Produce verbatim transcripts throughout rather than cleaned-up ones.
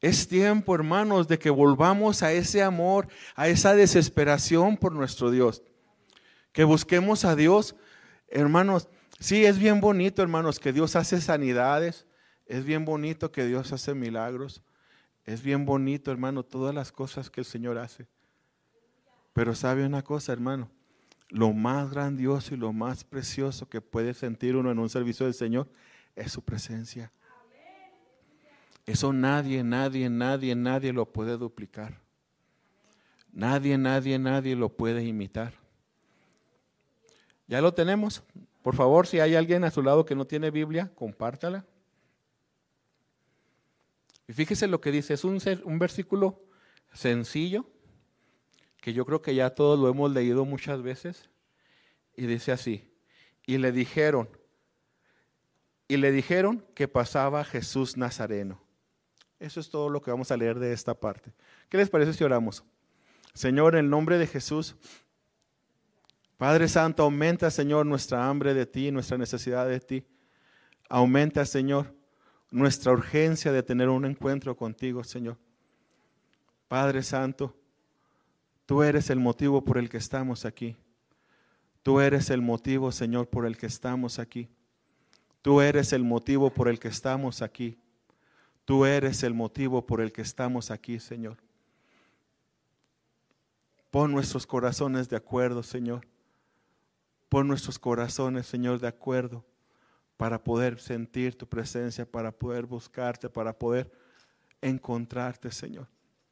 Es tiempo, hermanos, de que volvamos a ese amor, a esa desesperación por nuestro Dios. Que busquemos a Dios, hermanos. Sí, es bien bonito, hermanos, que Dios hace sanidades. Es bien bonito que Dios hace milagros. Es bien bonito, hermano, todas las cosas que el Señor hace. Pero sabe una cosa, hermano, lo más grandioso y lo más precioso que puede sentir uno en un servicio del Señor es su presencia. Eso nadie, nadie, nadie, nadie lo puede duplicar. Nadie, nadie, nadie lo puede imitar. ¿Ya lo tenemos? Por favor, si hay alguien a su lado que no tiene Biblia, compártala. Y fíjese lo que dice, es un, un versículo sencillo, que yo creo que ya todos lo hemos leído muchas veces, y dice así, y le dijeron, y le dijeron que pasaba Jesús Nazareno. Eso es todo lo que vamos a leer de esta parte. ¿Qué les parece si oramos? Señor, en el nombre de Jesús, Padre Santo, aumenta, Señor, nuestra hambre de ti, nuestra necesidad de ti. Aumenta, Señor, nuestra urgencia de tener un encuentro contigo, Señor. Padre Santo, tú eres el motivo por el que estamos aquí. Tú eres el motivo, Señor, por el que estamos aquí. Tú eres el motivo por el que estamos aquí. Tú eres el motivo por el que estamos aquí, Señor. Pon nuestros corazones de acuerdo, Señor. Pon nuestros corazones, Señor, de acuerdo para poder sentir tu presencia, para poder buscarte, para poder encontrarte, Señor.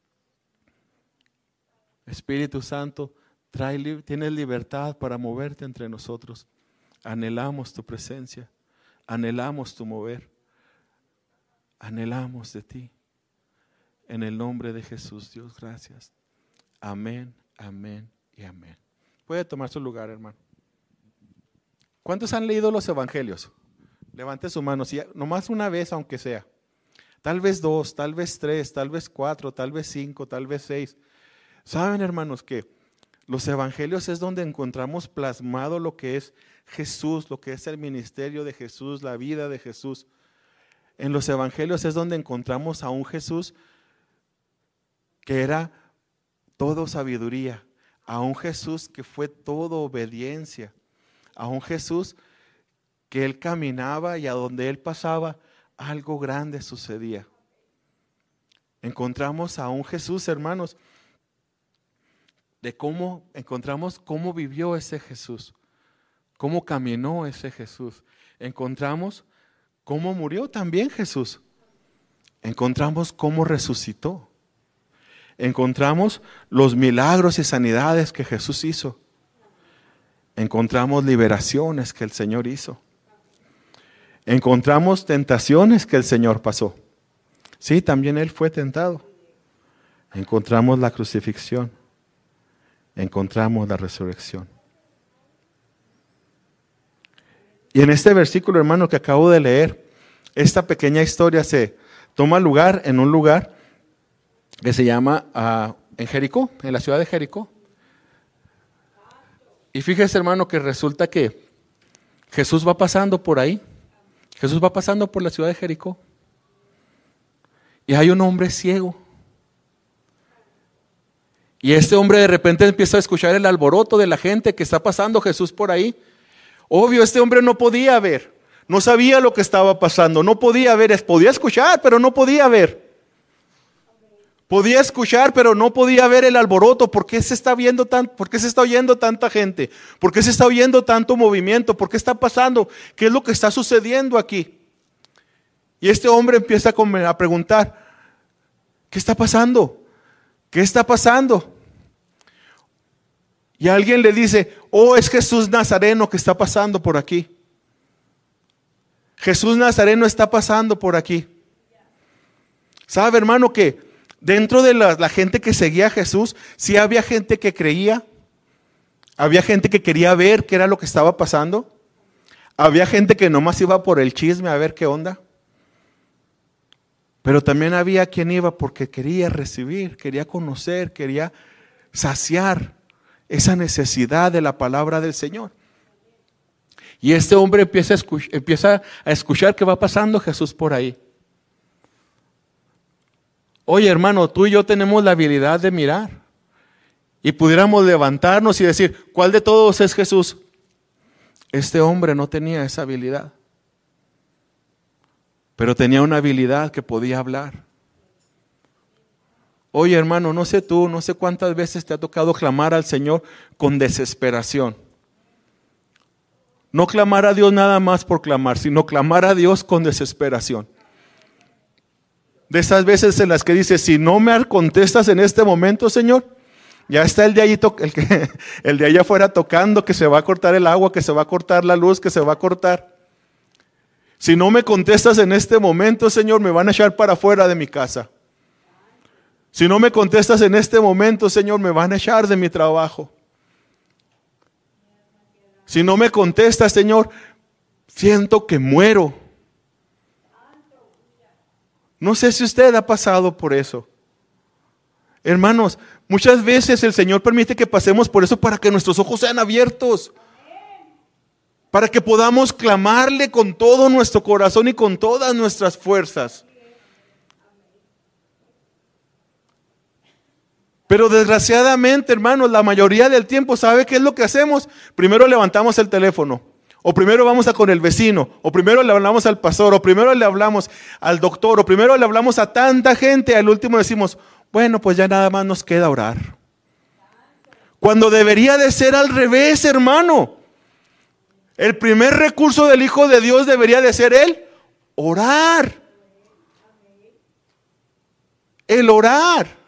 Espíritu Santo, trae, tienes libertad para moverte entre nosotros. Anhelamos tu presencia, anhelamos tu mover, anhelamos de ti. En el nombre de Jesús, Dios, gracias. Amén, amén y amén. Puede tomar su lugar, hermano. ¿Cuántos han leído los evangelios? Levante su mano, si nomás una vez aunque sea. Tal vez dos, tal vez tres, tal vez cuatro, tal vez cinco, tal vez seis. ¿Saben, hermanos, que los evangelios es donde encontramos plasmado lo que es Jesús, lo que es el ministerio de Jesús, la vida de Jesús? En los evangelios es donde encontramos a un Jesús que era todo sabiduría, a un Jesús que fue todo obediencia, a un Jesús que Él caminaba y a donde Él pasaba, algo grande sucedía. Encontramos a un Jesús, hermanos, de cómo, encontramos cómo vivió ese Jesús, cómo caminó ese Jesús. Encontramos cómo murió también Jesús. Encontramos cómo resucitó. Encontramos los milagros y sanidades que Jesús hizo. Encontramos liberaciones que el Señor hizo. Encontramos tentaciones que el Señor pasó. Sí, también Él fue tentado. Encontramos la crucifixión. Encontramos la resurrección. Y en este versículo, hermano, que acabo de leer, esta pequeña historia se toma lugar en un lugar que se llama uh, en Jericó, en la ciudad de Jericó. Y fíjese, hermano, que resulta que Jesús va pasando por ahí. Jesús va pasando por la ciudad de Jericó. Y hay un hombre ciego. Y este hombre de repente empieza a escuchar el alboroto de la gente que está pasando Jesús por ahí. Obvio, este hombre no podía ver. No sabía lo que estaba pasando. No podía ver. Podía escuchar, pero no podía ver. Podía escuchar, pero no podía ver el alboroto. ¿Por qué se está viendo tan, por qué se está oyendo tanta gente? ¿Por qué se está oyendo tanto movimiento? ¿Por qué está pasando? ¿Qué es lo que está sucediendo aquí? Y este hombre empieza a preguntar, ¿qué está pasando? ¿Qué está pasando? Y alguien le dice, oh, es Jesús Nazareno que está pasando por aquí. Jesús Nazareno está pasando por aquí. ¿Sabe, hermano, que dentro de la, la gente que seguía a Jesús, sí había gente que creía? Había gente que quería ver qué era lo que estaba pasando. Había gente que nomás iba por el chisme a ver qué onda. Pero también había quien iba porque quería recibir, quería conocer, quería saciar esa necesidad de la palabra del Señor. Y este hombre empieza a escuchar, empieza a escuchar que va pasando Jesús por ahí. Oye, hermano, tú y yo tenemos la habilidad de mirar. Y pudiéramos levantarnos y decir, ¿cuál de todos es Jesús? Este hombre no tenía esa habilidad. Pero tenía una habilidad que podía hablar. Oye, hermano, no sé tú, no sé cuántas veces te ha tocado clamar al Señor con desesperación. No clamar a Dios nada más por clamar, sino clamar a Dios con desesperación. De esas veces en las que dices, si no me contestas en este momento, Señor, ya está el de, allí to- el, que, el de allá afuera tocando, que se va a cortar el agua, que se va a cortar la luz, que se va a cortar. Si no me contestas en este momento, Señor, me van a echar para afuera de mi casa. Si no me contestas en este momento, Señor, me van a echar de mi trabajo. Si no me contestas, Señor, siento que muero. No sé si usted ha pasado por eso. Hermanos, muchas veces el Señor permite que pasemos por eso para que nuestros ojos sean abiertos. Para que podamos clamarle con todo nuestro corazón y con todas nuestras fuerzas. Pero desgraciadamente, hermanos, la mayoría del tiempo, ¿sabe qué es lo que hacemos? Primero levantamos el teléfono, o primero vamos a con el vecino, o primero le hablamos al pastor, o primero le hablamos al doctor, o primero le hablamos a tanta gente, al último decimos, bueno, pues ya nada más nos queda orar. Cuando debería de ser al revés, hermano. El primer recurso del Hijo de Dios debería de ser el orar. El orar.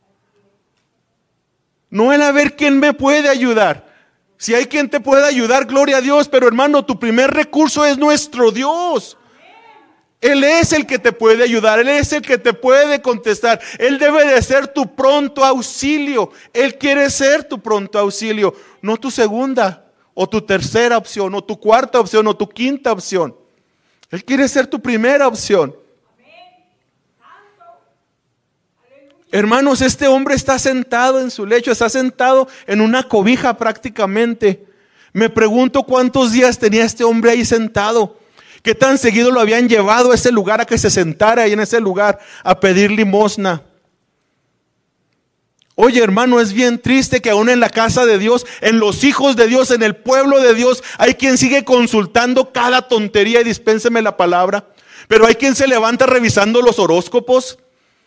No el a ver quién me puede ayudar. Si hay quien te pueda ayudar, gloria a Dios. Pero hermano, tu primer recurso es nuestro Dios. Él es el que te puede ayudar. Él es el que te puede contestar. Él debe de ser tu pronto auxilio. Él quiere ser tu pronto auxilio. No tu segunda o tu tercera opción o tu cuarta opción o tu quinta opción. Él quiere ser tu primera opción. Hermanos, este hombre está sentado en su lecho, está sentado en una cobija prácticamente. Me pregunto cuántos días tenía este hombre ahí sentado. Qué tan seguido lo habían llevado a ese lugar, a que se sentara ahí en ese lugar a pedir limosna. Oye, hermano, es bien triste que aún en la casa de Dios, en los hijos de Dios, en el pueblo de Dios, hay quien sigue consultando cada tontería, y dispénseme la palabra, pero hay quien se levanta revisando los horóscopos.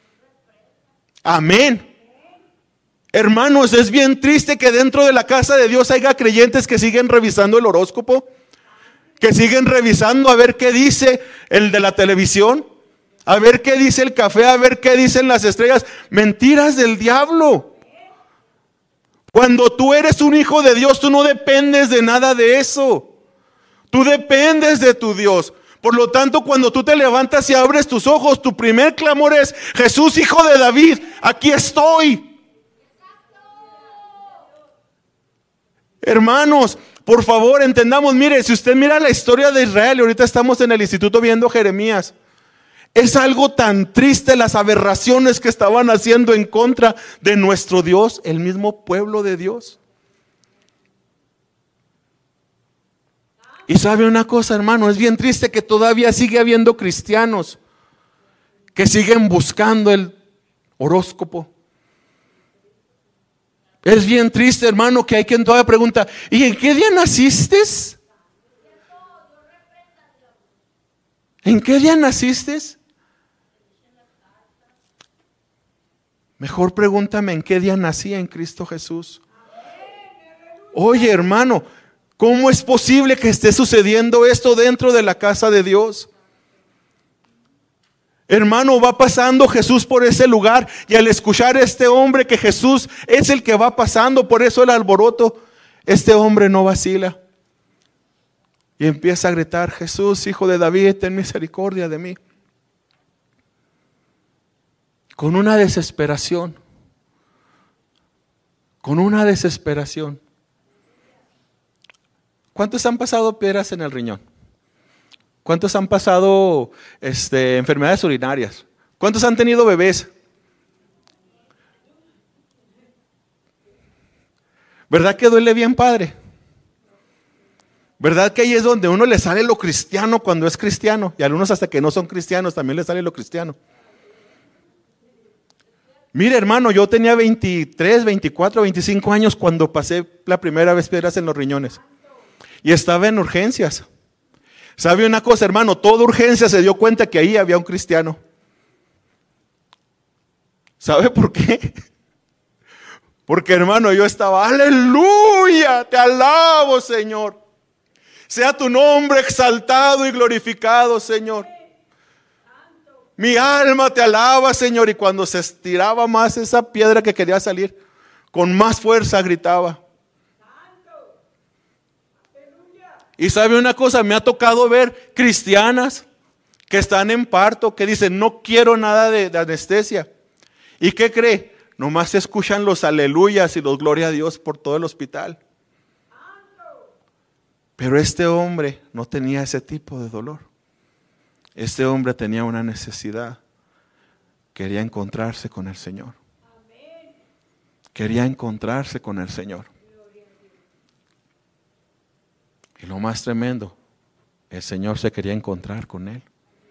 Amén. Hermanos, es bien triste que dentro de la casa de Dios haya creyentes que siguen revisando el horóscopo, que siguen revisando a ver qué dice el de la televisión, a ver qué dice el café, a ver qué dicen las estrellas. Mentiras del diablo. Cuando tú eres un hijo de Dios, tú no dependes de nada de eso. Tú dependes de tu Dios. Por lo tanto, cuando tú te levantas y abres tus ojos, tu primer clamor es: Jesús, hijo de David, aquí estoy. Hermanos, por favor, entendamos. Mire, si usted mira la historia de Israel, y ahorita estamos en el instituto viendo Jeremías, es algo tan triste las aberraciones que estaban haciendo en contra de nuestro Dios, el mismo pueblo de Dios. Y sabe una cosa, hermano, es bien triste que todavía sigue habiendo cristianos que siguen buscando el horóscopo. Es bien triste, hermano, que hay quien todavía pregunta: ¿y en qué día naciste? ¿En qué día naciste? Mejor pregúntame en qué día nací en Cristo Jesús. Oye, hermano, ¿cómo es posible que esté sucediendo esto dentro de la casa de Dios? Hermano, va pasando Jesús por ese lugar, y al escuchar a este hombre que Jesús es el que va pasando, por eso el alboroto, este hombre no vacila. Y empieza a gritar: Jesús, hijo de David, ten misericordia de mí. Con una desesperación, con una desesperación. ¿Cuántos han pasado piedras en el riñón? ¿Cuántos han pasado este, enfermedades urinarias? ¿Cuántos han tenido bebés? ¿Verdad que duele bien, padre? ¿Verdad que ahí es donde uno le sale lo cristiano cuando es cristiano? Y a algunos hasta que no son cristianos también les sale lo cristiano. Mire, hermano, yo tenía veintitrés, veinticuatro, veinticinco años cuando pasé la primera vez piedras en los riñones. Y estaba en urgencias. ¿Sabe una cosa, hermano? Toda urgencia se dio cuenta que ahí había un cristiano. ¿Sabe por qué? Porque, hermano, yo estaba, aleluya, te alabo, Señor. Sea tu nombre exaltado y glorificado, Señor. Mi alma te alaba, Señor. Y cuando se estiraba más esa piedra que quería salir, con más fuerza gritaba. Y sabe una cosa, me ha tocado ver cristianas que están en parto, que dicen, no quiero nada de, de anestesia. ¿Y qué cree? Nomás se escuchan los aleluyas y los gloria a Dios por todo el hospital. Pero este hombre no tenía ese tipo de dolor. Este hombre tenía una necesidad. Quería encontrarse con el Señor. Quería encontrarse con el Señor. Y lo más tremendo, el Señor se quería encontrar con él.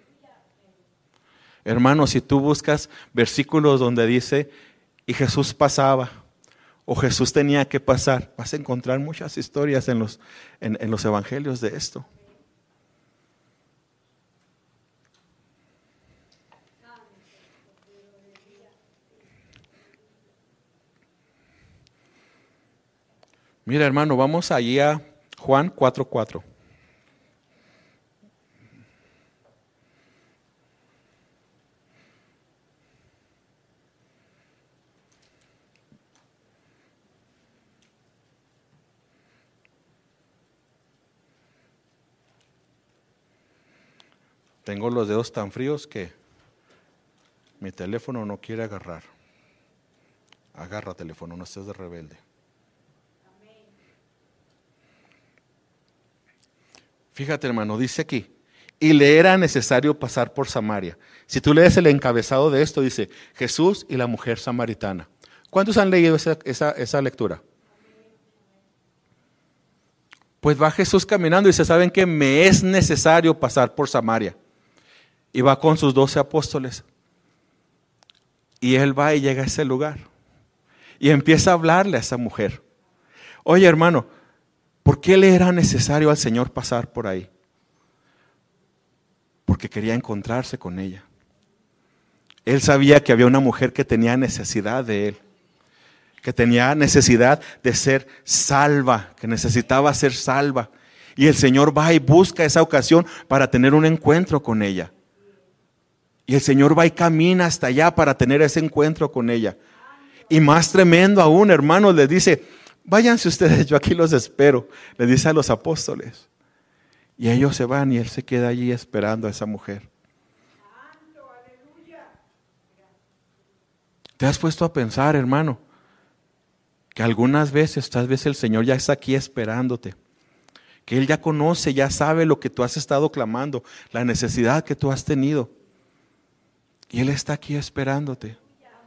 Hermano, si tú buscas versículos donde dice, y Jesús pasaba, o Jesús tenía que pasar, vas a encontrar muchas historias en los, en, en los evangelios de esto. Mira, hermano, vamos allí a Juan cuatro cuatro. Tengo los dedos tan fríos que mi teléfono no quiere agarrar. Agarra teléfono, no estés de rebelde. Fíjate, hermano, dice aquí, y le era necesario pasar por Samaria. Si tú lees el encabezado de esto, dice, Jesús y la mujer samaritana. ¿Cuántos han leído esa, esa, esa lectura? Pues va Jesús caminando y dice, ¿saben qué? Me es necesario pasar por Samaria. Y va con sus doce apóstoles. Y él va y llega a ese lugar. Y empieza a hablarle a esa mujer. Oye, hermano, ¿por qué le era necesario al Señor pasar por ahí? Porque quería encontrarse con ella. Él sabía que había una mujer que tenía necesidad de él, que tenía necesidad de ser salva, que necesitaba ser salva. Y el Señor va y busca esa ocasión para tener un encuentro con ella. Y el Señor va y camina hasta allá para tener ese encuentro con ella. Y más tremendo aún, hermanos, les dice, váyanse ustedes, yo aquí los espero, le dice a los apóstoles. Y ellos se van y él se queda allí esperando a esa mujer. ¿Te has puesto a pensar, hermano, que algunas veces, tal vez el Señor ya está aquí esperándote? Que Él ya conoce, ya sabe lo que tú has estado clamando, la necesidad que tú has tenido. Y Él está aquí esperándote.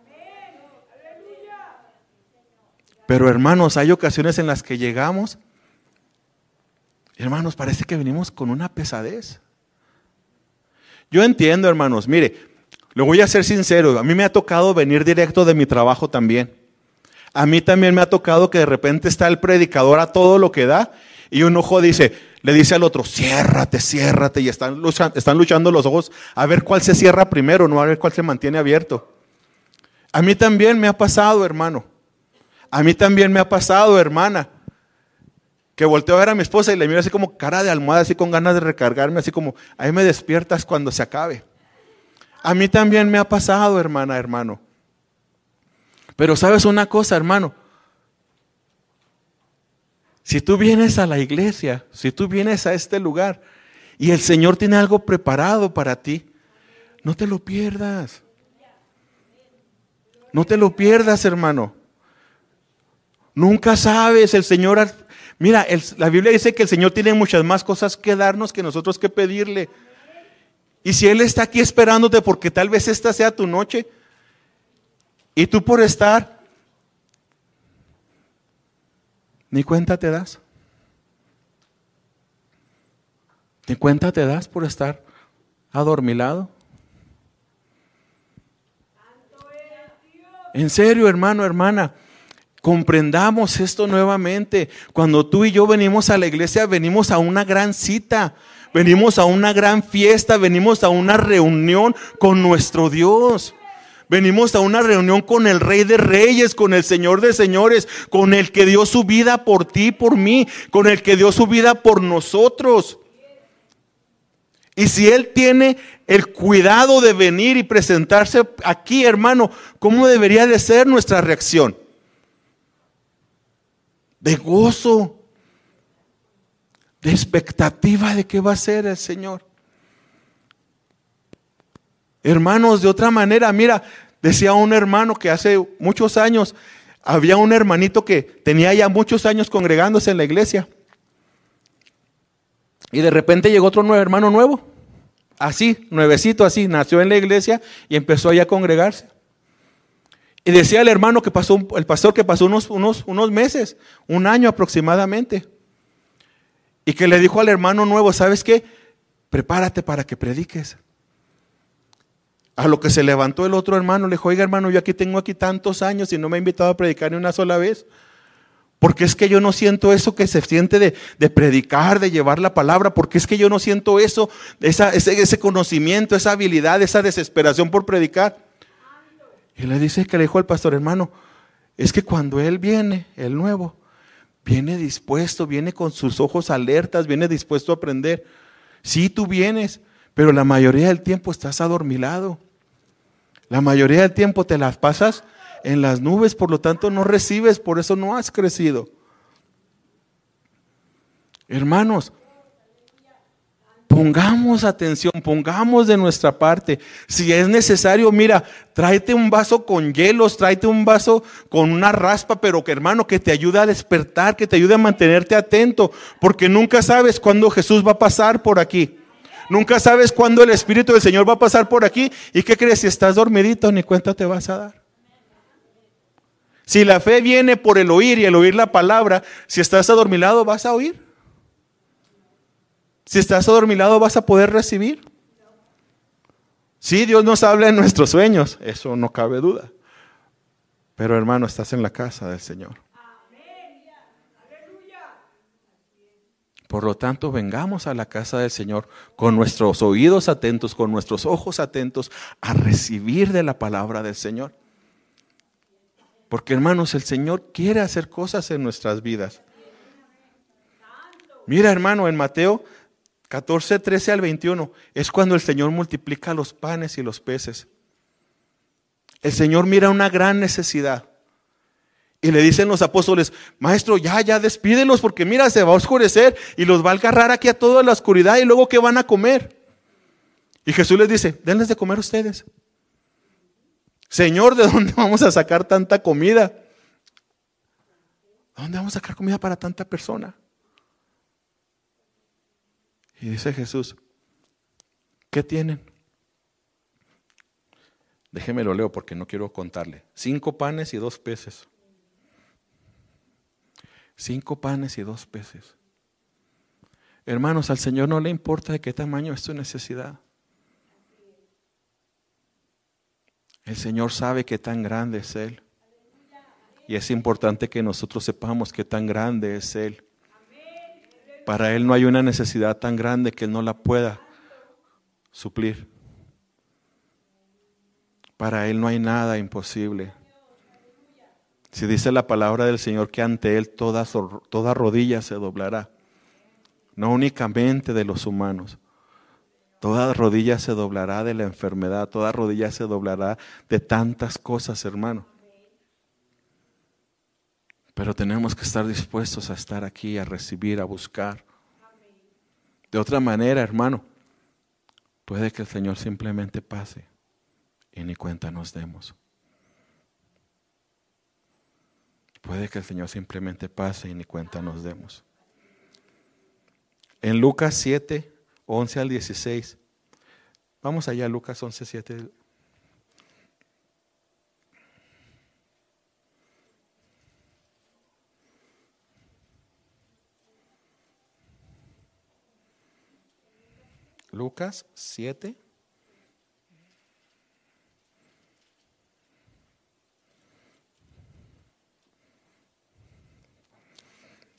Pero hermanos, hay ocasiones en las que llegamos, hermanos, parece que venimos con una pesadez. Yo entiendo, hermanos, mire, lo voy a ser sincero, a mí me ha tocado venir directo de mi trabajo también. A mí también me ha tocado que de repente está el predicador a todo lo que da y un ojo dice, le dice al otro, ciérrate, ciérrate, y están luchando, están luchando los ojos a ver cuál se cierra primero, no a ver cuál se mantiene abierto. A mí también me ha pasado, hermano. A mí también me ha pasado, hermana, que volteo a ver a mi esposa y le miro así como cara de almohada, así con ganas de recargarme, así como, ahí me despiertas cuando se acabe. A mí también me ha pasado, hermana, hermano. Pero ¿sabes una cosa, hermano? Si tú vienes a la iglesia, si tú vienes a este lugar y el Señor tiene algo preparado para ti, no te lo pierdas. No te lo pierdas, hermano. Nunca sabes, el Señor, mira, el, la Biblia dice que el Señor tiene muchas más cosas que darnos que nosotros que pedirle. Y si Él está aquí esperándote porque tal vez esta sea tu noche y tú por estar, ni cuenta te das. Ni cuenta te das por estar adormilado. En serio, hermano, hermana, comprendamos esto nuevamente. Cuando tú y yo venimos a la iglesia, venimos a una gran cita, venimos a una gran fiesta, venimos a una reunión con nuestro Dios. Venimos a una reunión con el Rey de Reyes, con el Señor de Señores, con el que dio su vida por ti, por mí, con el que dio su vida por nosotros. Y si Él tiene el cuidado de venir y presentarse aquí, hermano, ¿cómo debería de ser nuestra reacción? De gozo, de expectativa de qué va a ser el Señor. Hermanos, de otra manera, mira, decía un hermano que hace muchos años, había un hermanito que tenía ya muchos años congregándose en la iglesia. Y de repente llegó otro nuevo hermano nuevo, así, nuevecito así, nació en la iglesia y empezó allá a congregarse. Y decía el hermano que pasó, el pastor que pasó unos, unos, unos meses, un año aproximadamente. Y que le dijo al hermano nuevo, ¿sabes qué? Prepárate para que prediques. A lo que se levantó el otro hermano, le dijo, oiga hermano, yo aquí tengo aquí tantos años y no me ha invitado a predicar ni una sola vez. Porque es que yo no siento eso que se siente de, de predicar, de llevar la palabra. Porque es que yo no siento eso, esa, ese, ese conocimiento, esa habilidad, esa desesperación por predicar. Y le dice que le dijo al pastor, hermano, es que cuando él viene, el nuevo, viene dispuesto, viene con sus ojos alertas, viene dispuesto a aprender. Sí, tú vienes, pero la mayoría del tiempo estás adormilado. La mayoría del tiempo te las pasas en las nubes, por lo tanto no recibes, por eso no has crecido. Hermanos, pongamos atención, pongamos de nuestra parte. Si es necesario, mira, tráete un vaso con hielos, tráete un vaso con una raspa, pero que hermano, que te ayude a despertar, que te ayude a mantenerte atento, porque nunca sabes cuándo Jesús va a pasar por aquí. Nunca sabes cuándo el Espíritu del Señor va a pasar por aquí. ¿Y qué crees? Si estás dormidito, ni cuenta te vas a dar. Si la fe viene por el oír y el oír la palabra, si estás adormilado, vas a oír. Si estás adormilado, vas a poder recibir. Sí, Dios nos habla en nuestros sueños, eso no cabe duda. Pero hermano, estás en la casa del Señor. Por lo tanto, vengamos a la casa del Señor con nuestros oídos atentos, con nuestros ojos atentos a recibir de la palabra del Señor. Porque hermanos, el Señor quiere hacer cosas en nuestras vidas. Mira hermano, en Mateo catorce, trece al veintiuno, es cuando el Señor multiplica los panes y los peces. El Señor mira una gran necesidad. Y le dicen los apóstoles, maestro, ya, ya despídelos porque mira, se va a oscurecer y los va a agarrar aquí a toda la oscuridad y luego ¿qué van a comer? Y Jesús les dice, denles de comer ustedes. Señor, ¿de dónde vamos a sacar tanta comida? ¿De dónde vamos a sacar comida para tanta persona? Y dice Jesús, ¿qué tienen? Déjeme lo leo porque no quiero contarle. Cinco panes y dos peces. Cinco panes y dos peces. Hermanos, al Señor no le importa de qué tamaño es tu necesidad. El Señor sabe qué tan grande es Él. Y es importante que nosotros sepamos qué tan grande es Él. Para Él no hay una necesidad tan grande que Él no la pueda suplir. Para Él no hay nada imposible. Si dice la palabra del Señor que ante Él toda, toda rodilla se doblará, no únicamente de los humanos, toda rodilla se doblará de la enfermedad, toda rodilla se doblará de tantas cosas, hermano. Pero tenemos que estar dispuestos a estar aquí, a recibir, a buscar. De otra manera, hermano, puede que el Señor simplemente pase y ni cuenta nos demos. Puede que el Señor simplemente pase y ni cuenta nos demos. En Lucas siete, once al dieciséis. Vamos allá, Lucas once, siete. Lucas siete.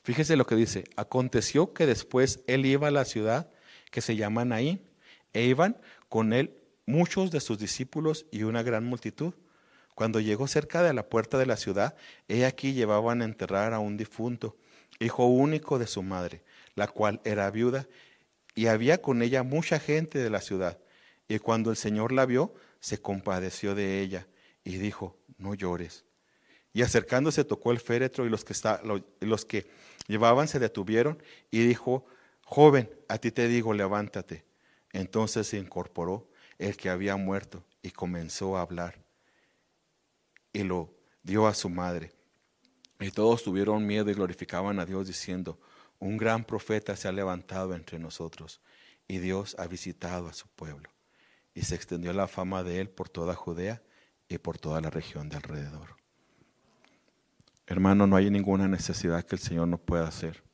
Fíjese lo que dice. Aconteció que después él iba a la ciudad que se llama Naín, e iban con él muchos de sus discípulos y una gran multitud. Cuando llegó cerca de la puerta de la ciudad, he aquí llevaban a enterrar a un difunto, hijo único de su madre, la cual era viuda, y había con ella mucha gente de la ciudad. Y cuando el Señor la vio, se compadeció de ella y dijo: no llores. Y acercándose tocó el féretro, y los que, está, los que llevaban se detuvieron, y dijo: joven, a ti te digo, levántate. Entonces se incorporó el que había muerto y comenzó a hablar, y lo dio a su madre. Y todos tuvieron miedo y glorificaban a Dios, diciendo: un gran profeta se ha levantado entre nosotros, y Dios ha visitado a su pueblo. Y se extendió la fama de él por toda Judea y por toda la región de alrededor. Hermano, no hay ninguna necesidad que el Señor no pueda hacer.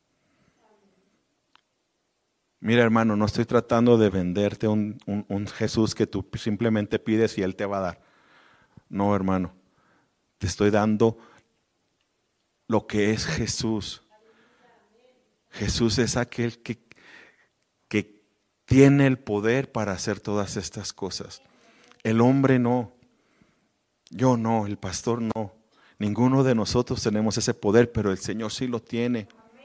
Mira, hermano, no estoy tratando de venderte un, un, un Jesús que tú simplemente pides y Él te va a dar. No, hermano, te estoy dando lo que es Jesús. Jesús es aquel que, que tiene el poder para hacer todas estas cosas. El hombre no, yo no, el pastor no. Ninguno de nosotros tenemos ese poder, pero el Señor sí lo tiene.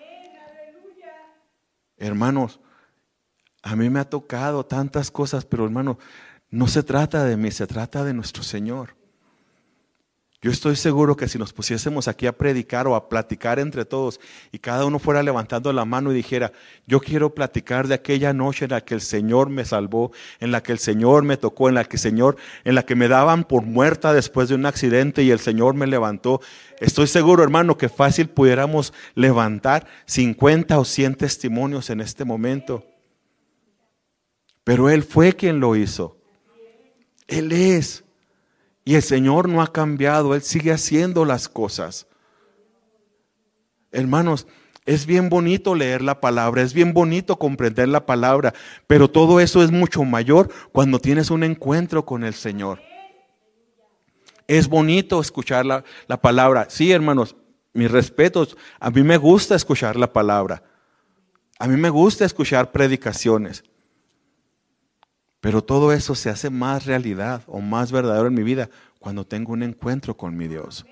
Hermanos, a mí me ha tocado tantas cosas, pero hermano, no se trata de mí, se trata de nuestro Señor. Yo estoy seguro que si nos pusiésemos aquí a predicar o a platicar entre todos, y cada uno fuera levantando la mano y dijera: yo quiero platicar de aquella noche en la que el Señor me salvó, en la que el Señor me tocó, en la que el Señor, en la que me daban por muerta después de un accidente y el Señor me levantó. Estoy seguro, hermano, que fácil pudiéramos levantar cincuenta o cien testimonios en este momento. Pero Él fue quien lo hizo. Él es. Y el Señor no ha cambiado, Él sigue haciendo las cosas. Hermanos, es bien bonito leer la palabra, es bien bonito comprender la palabra, pero todo eso es mucho mayor cuando tienes un encuentro con el Señor. Es bonito escuchar la, la palabra. Sí, hermanos, mis respetos, a mí me gusta escuchar la palabra. A mí me gusta escuchar predicaciones. Pero todo eso se hace más realidad o más verdadero en mi vida cuando tengo un encuentro con mi Dios.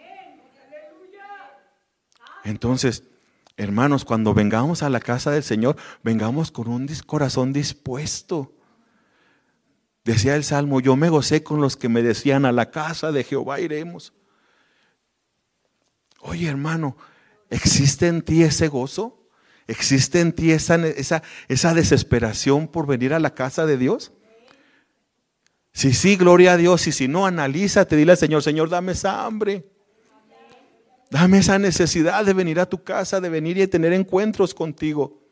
Entonces, hermanos, cuando vengamos a la casa del Señor, vengamos con un corazón dispuesto. Decía el Salmo: yo me gocé con los que me decían: a la casa de Jehová iremos. Oye, hermano, ¿existe en ti ese gozo? ¿Existe en ti esa, esa, esa desesperación por venir a la casa de Dios? Si sí, gloria a Dios. Y si no, analízate, dile al Señor: Señor, dame esa hambre. Dame esa necesidad de venir a tu casa, de venir y tener encuentros contigo.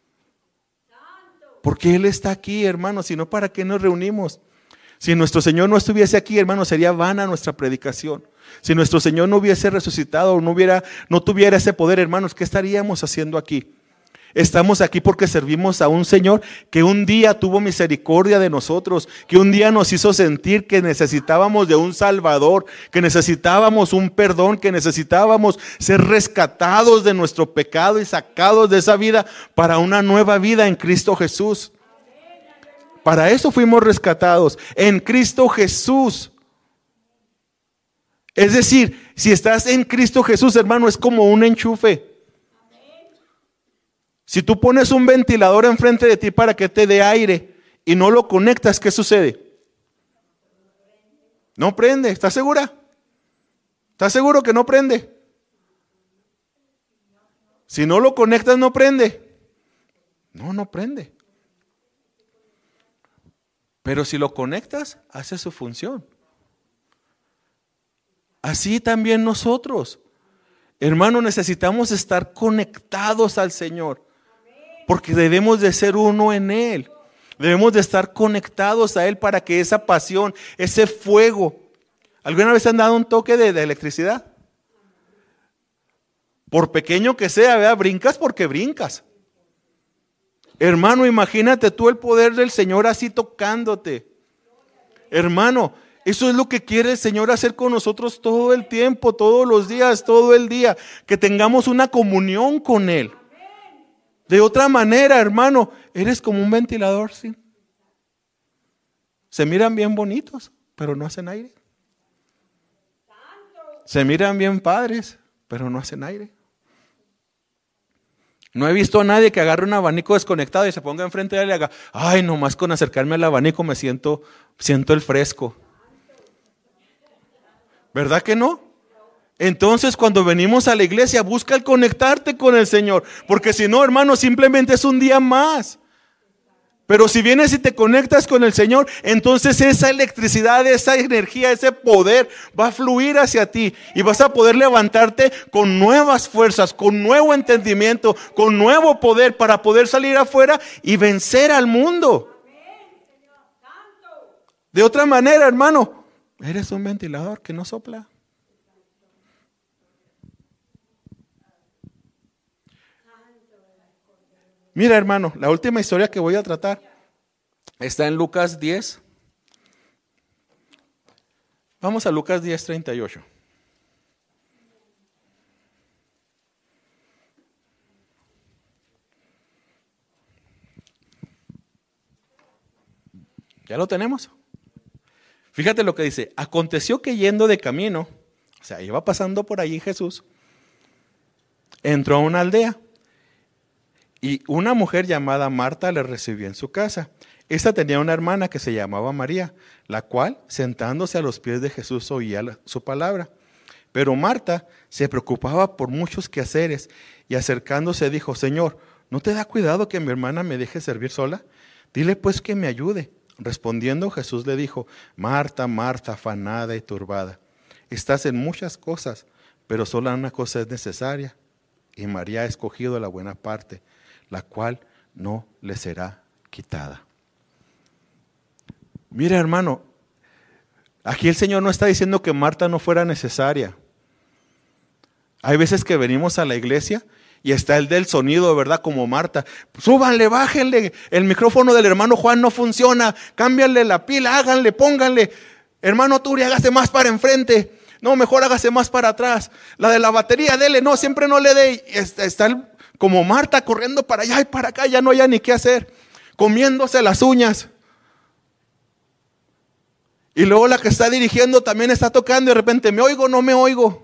Porque Él está aquí, hermanos. Si no, ¿para qué nos reunimos? Si nuestro Señor no estuviese aquí, hermanos, sería vana nuestra predicación. Si nuestro Señor no hubiese resucitado, no hubiera, no tuviera ese poder, hermanos, ¿qué estaríamos haciendo aquí? Estamos aquí porque servimos a un Señor que un día tuvo misericordia de nosotros, que un día nos hizo sentir que necesitábamos de un Salvador, que necesitábamos un perdón, que necesitábamos ser rescatados de nuestro pecado y sacados de esa vida para una nueva vida en Cristo Jesús. Para eso fuimos rescatados, en Cristo Jesús. Es decir, si estás en Cristo Jesús, hermano, es como un enchufe. Si tú pones un ventilador enfrente de ti para que te dé aire y no lo conectas, ¿qué sucede? No prende. ¿Estás segura? ¿Estás seguro que no prende? Si no lo conectas, no prende. No, no prende. Pero si lo conectas, hace su función. Así también nosotros, hermano, necesitamos estar conectados al Señor. Porque debemos de ser uno en Él. Debemos de estar conectados a Él para que esa pasión, ese fuego. ¿Alguna vez te han dado un toque de, de electricidad? Por pequeño que sea, ¿verdad? Brincas porque brincas. Hermano, imagínate tú el poder del Señor así tocándote. Hermano, Eso es lo que quiere el Señor hacer con nosotros todo el tiempo, todos los días, todo el día. Que tengamos una comunión con Él. De otra manera, hermano, eres como un ventilador, ¿sí? Se miran bien bonitos, pero no hacen aire. Se miran bien padres, pero no hacen aire. No he visto a nadie que agarre un abanico desconectado y se ponga enfrente de él y haga, ay, nomás con acercarme al abanico me siento, siento el fresco. ¿Verdad que no? Entonces cuando venimos a la iglesia, busca el conectarte con el Señor. Porque si no, hermano, simplemente es un día más. Pero si vienes y te conectas con el Señor, entonces esa electricidad, esa energía, ese poder va a fluir hacia ti. Y vas a poder levantarte con nuevas fuerzas, con nuevo entendimiento, con nuevo poder para poder salir afuera y vencer al mundo. De otra manera, hermano, eres un ventilador que no sopla. Mira, hermano, la última historia que voy a tratar está en Lucas diez. Vamos a Lucas diez, treinta y ocho. ¿Ya lo tenemos? Fíjate lo que dice. Aconteció que yendo de camino, o sea, iba pasando por allí Jesús, entró a una aldea y una mujer llamada Marta le recibió en su casa. Esta tenía una hermana que se llamaba María, la cual, sentándose a los pies de Jesús, oía la, su palabra. Pero Marta se preocupaba por muchos quehaceres y acercándose dijo, Señor, ¿no te da cuidado que mi hermana me deje servir sola? Dile pues que me ayude. Respondiendo Jesús le dijo, Marta, Marta, afanada y turbada, estás en muchas cosas, pero solo una cosa es necesaria, y María ha escogido la buena parte, la cual no le será quitada. Mira, hermano, aquí el Señor no está diciendo que Marta no fuera necesaria. Hay veces que venimos a la iglesia y está el del sonido, ¿verdad? Como Marta. Súbanle, bájenle. El micrófono del hermano Juan no funciona. Cámbianle la pila, háganle, pónganle. Hermano Turi, hágase más para enfrente. No, mejor hágase más para atrás. La de la batería, dele. No, siempre no le dé. Está, está el, como Marta corriendo para allá y para acá. Ya no hay ni qué hacer. Comiéndose las uñas. Y luego la que está dirigiendo también está tocando y de repente, ¿me oigo o no me oigo?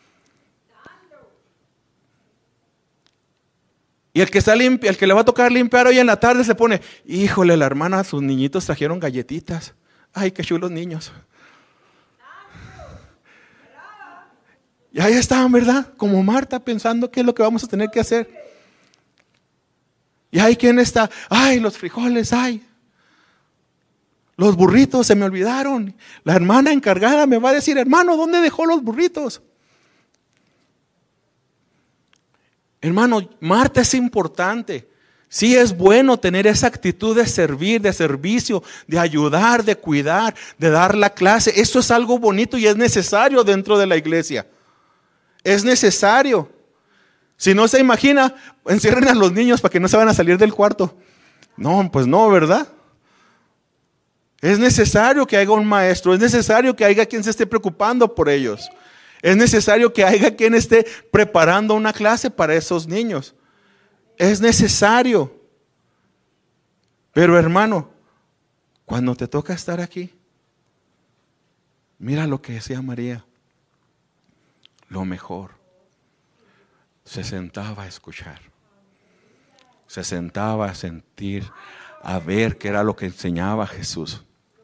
Y el que está limpio, el que le va a tocar limpiar hoy en la tarde se pone, híjole, la hermana, sus niñitos trajeron galletitas. Ay, qué chulos niños. Y ahí estaban, ¿verdad? Como Marta pensando qué es lo que vamos a tener que hacer. Y ahí quién está, ay, los frijoles, ay. Los burritos se me olvidaron. La hermana encargada me va a decir, hermano, ¿dónde dejó los burritos? Hermano, Marta es importante. Sí es bueno tener esa actitud de servir, de servicio, de ayudar, de cuidar, de dar la clase. Eso es algo bonito y es necesario dentro de la iglesia. Es necesario. Si no se imagina, encierren a los niños para que no se van a salir del cuarto. No, pues no, ¿verdad? Es necesario que haya un maestro, es necesario que haya quien se esté preocupando por ellos. Es necesario que haya quien esté preparando una clase para esos niños. Es necesario. Pero hermano, cuando te toca estar aquí, mira lo que decía María. Lo mejor. Se sentaba a escuchar. Se sentaba a sentir, a ver qué era lo que enseñaba Jesús.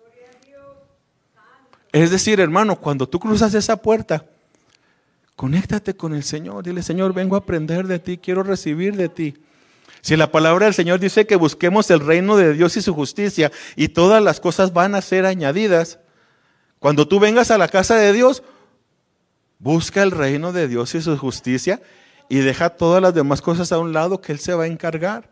Es decir, hermano, cuando tú cruzas esa puerta, conéctate con el Señor. Dile, Señor, vengo a aprender de ti, quiero recibir de ti. Si la palabra del Señor dice que busquemos el reino de Dios y su justicia y todas las cosas van a ser añadidas, cuando tú vengas a la casa de Dios, busca el reino de Dios y su justicia y deja todas las demás cosas a un lado que Él se va a encargar.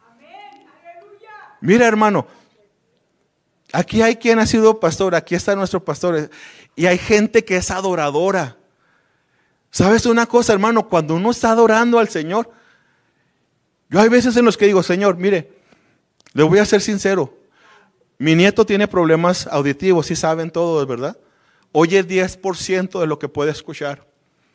Mira, hermano, aquí hay quien ha sido pastor, aquí está nuestro pastor y hay gente que es adoradora. ¿Sabes una cosa, hermano? Cuando uno está adorando al Señor, yo hay veces en los que digo, Señor, mire, le voy a ser sincero, Mi nieto tiene problemas auditivos, sí saben todos, ¿verdad? Oye diez por ciento de lo que puede escuchar.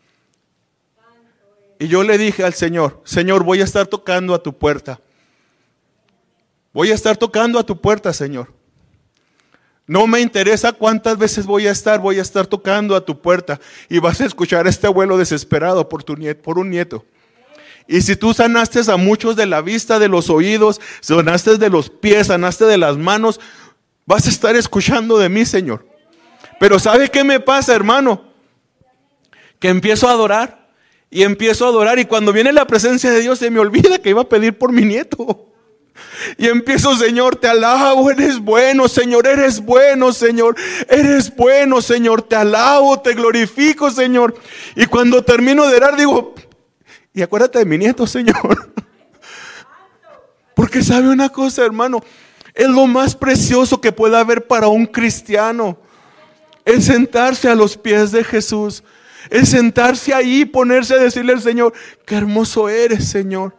Y yo le dije al Señor, Señor, voy a estar tocando a tu puerta. Voy a estar tocando a tu puerta, Señor. No me interesa cuántas veces voy a estar, voy a estar tocando a tu puerta. Y vas a escuchar a este abuelo desesperado por, tu nieto, por un nieto. Y si tú sanaste a muchos de la vista, de los oídos, sanaste de los pies, sanaste de las manos, vas a estar escuchando de mí, Señor. Pero ¿sabe qué me pasa, hermano? Que empiezo a adorar y empiezo a adorar y cuando viene la presencia de Dios se me olvida que iba a pedir por mi nieto. Y empiezo, Señor, te alabo, eres bueno, Señor, eres bueno, Señor, eres bueno, Señor, te alabo, te glorifico, Señor. Y cuando termino de orar digo, y acuérdate de mi nieto, Señor. Porque sabe una cosa, hermano, es lo más precioso que puede haber para un cristiano. Es sentarse a los pies de Jesús. Es sentarse ahí y ponerse a decirle al Señor, qué hermoso eres, Señor.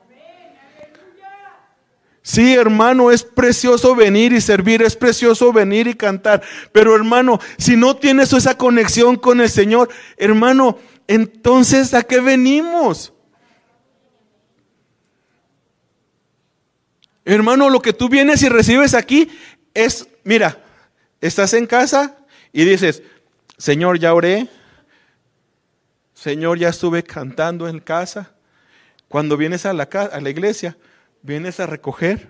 Sí, hermano, es precioso venir y servir, es precioso venir y cantar. Pero hermano, si no tienes esa conexión con el Señor, hermano, entonces ¿a qué venimos? Hermano, lo que tú vienes y recibes aquí es, mira, estás en casa y dices, Señor, ya oré, Señor, ya estuve cantando en casa. Cuando vienes a la, a la iglesia, vienes a recoger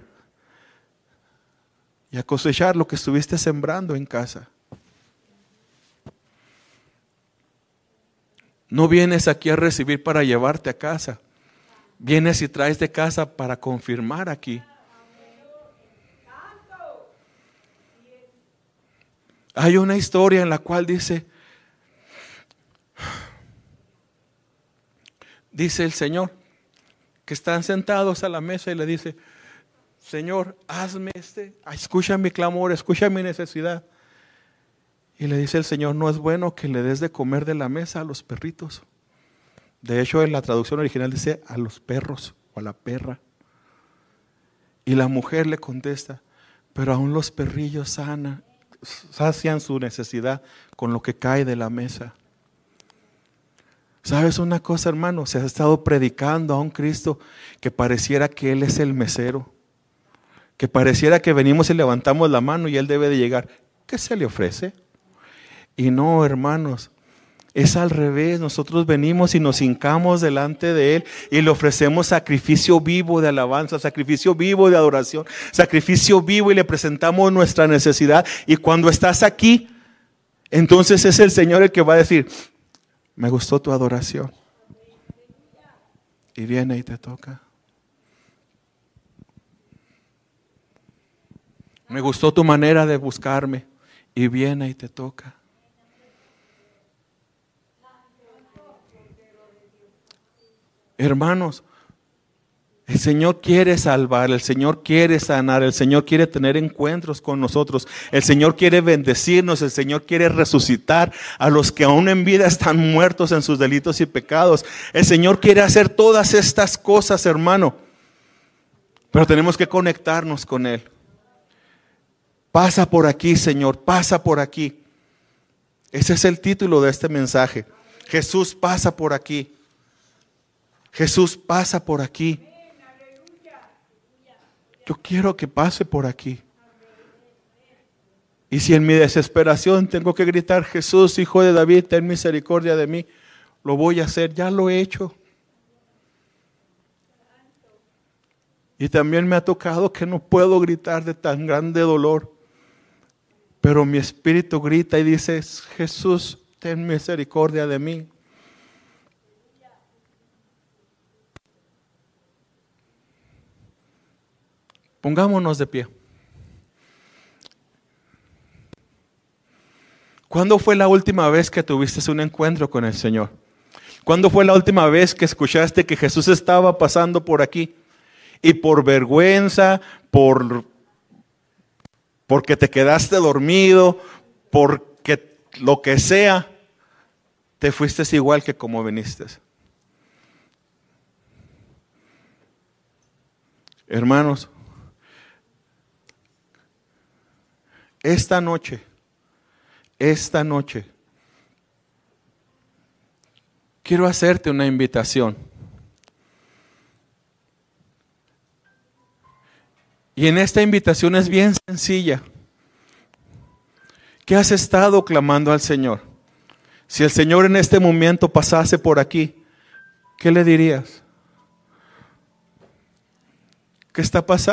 y a cosechar lo que estuviste sembrando en casa. No vienes aquí a recibir para llevarte a casa. Vienes y traes de casa para confirmar aquí. Hay una historia en la cual dice, dice el Señor, que están sentados a la mesa y le dice, Señor, hazme este, escucha mi clamor, escucha mi necesidad. Y le dice el Señor, no es bueno que le des de comer de la mesa a los perritos. De hecho, en la traducción original dice a los perros o a la perra. Y la mujer le contesta, pero aún los perrillos sanan, sacian su necesidad con lo que cae de la mesa. ¿Sabes una cosa, hermano? Se ha estado predicando a un Cristo que pareciera que Él es el mesero, que pareciera que venimos y levantamos la mano y Él debe de llegar. ¿Qué se le ofrece? Y no, hermanos, es al revés. Nosotros venimos y nos hincamos delante de Él y le ofrecemos sacrificio vivo de alabanza, sacrificio vivo de adoración, sacrificio vivo y le presentamos nuestra necesidad. Y cuando estás aquí, entonces es el Señor el que va a decir, me gustó tu adoración. Y viene y te toca. Me gustó tu manera de buscarme. Y viene y te toca. Hermanos, el Señor quiere salvar, el Señor quiere sanar, el Señor quiere tener encuentros con nosotros, el Señor quiere bendecirnos, el Señor quiere resucitar a los que aún en vida están muertos en sus delitos y pecados. El Señor quiere hacer todas estas cosas, hermano, pero tenemos que conectarnos con Él. Pasa por aquí, Señor, pasa por aquí. Ese es el título de este mensaje. Jesús pasa por aquí. Jesús pasa por aquí. Yo quiero que pase por aquí. Y si en mi desesperación tengo que gritar, Jesús, Hijo de David, ten misericordia de mí, lo voy a hacer, ya lo he hecho. Y también me ha tocado que no puedo gritar de tan grande dolor. Pero mi espíritu grita y dice, Jesús, ten misericordia de mí. Pongámonos de pie. ¿Cuándo fue la última vez que tuviste un encuentro con el Señor? ¿Cuándo fue la última vez que escuchaste que Jesús estaba pasando por aquí? Y por vergüenza, por, porque te quedaste dormido, porque lo que sea, te fuiste igual que como viniste. Hermanos, esta noche, esta noche, quiero hacerte una invitación. Y en esta invitación es bien sencilla. ¿Qué has estado clamando al Señor? Si el Señor en este momento pasase por aquí, ¿qué le dirías? ¿Qué está pasando?